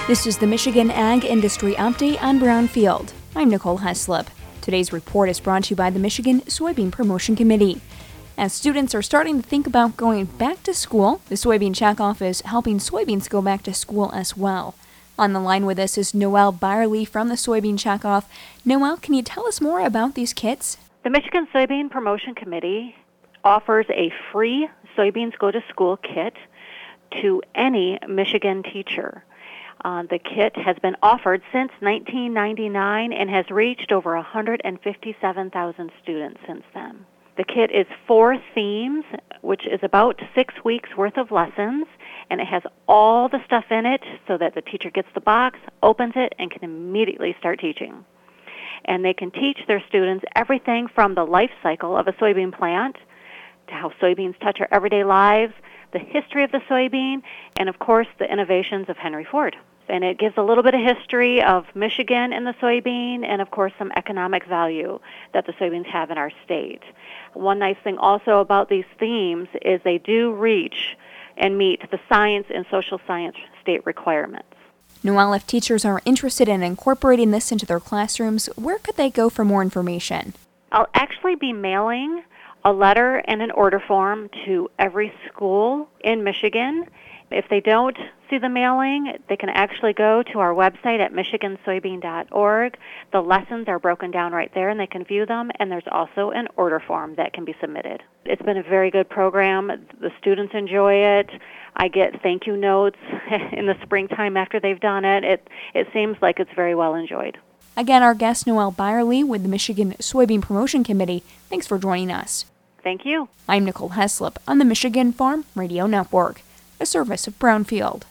This is the Michigan Ag Industry Update on Brownfield. I'm Nicole Heslop. Today's report is brought to you by the Michigan Soybean Promotion Committee. As students are starting to think about going back to school, the Soybean Checkoff is helping soybeans go back to school as well. On the line with us is Noelle Byerly from the Soybean Checkoff. Noelle, can you tell us more about these kits? The Michigan Soybean Promotion Committee offers a free Soybeans Go to School kit to any Michigan teacher. The kit has been offered since 1999 and has reached over 157,000 students since then. The kit is 4 themes, which is about 6 weeks worth of lessons, and it has all the stuff in it so that the teacher gets the box, opens it, and can immediately start teaching. And they can teach their students everything from the life cycle of a soybean plant to how soybeans touch our everyday lives, the history of the soybean, and of course the innovations of Henry Ford. And it gives a little bit of history of Michigan and the soybean, and of course some economic value that the soybeans have in our state. One nice thing also about these themes is they do reach and meet the science and social science state requirements. Noelle, if teachers are interested in incorporating this into their classrooms, where could they go for more information? I'll actually be mailing a letter and an order form to every school in Michigan. If they don't see the mailing, they can actually go to our website at michigansoybean.org. The lessons are broken down right there, and they can view them, and there's also an order form that can be submitted. It's been a very good program. The students enjoy it. I get thank you notes in the springtime after they've done it. It seems like it's very well enjoyed. Again, our guest, Noelle Byerly with the Michigan Soybean Promotion Committee. Thanks for joining us. Thank you. I'm Nicole Heslop on the Michigan Farm Radio Network, a service of Brownfield.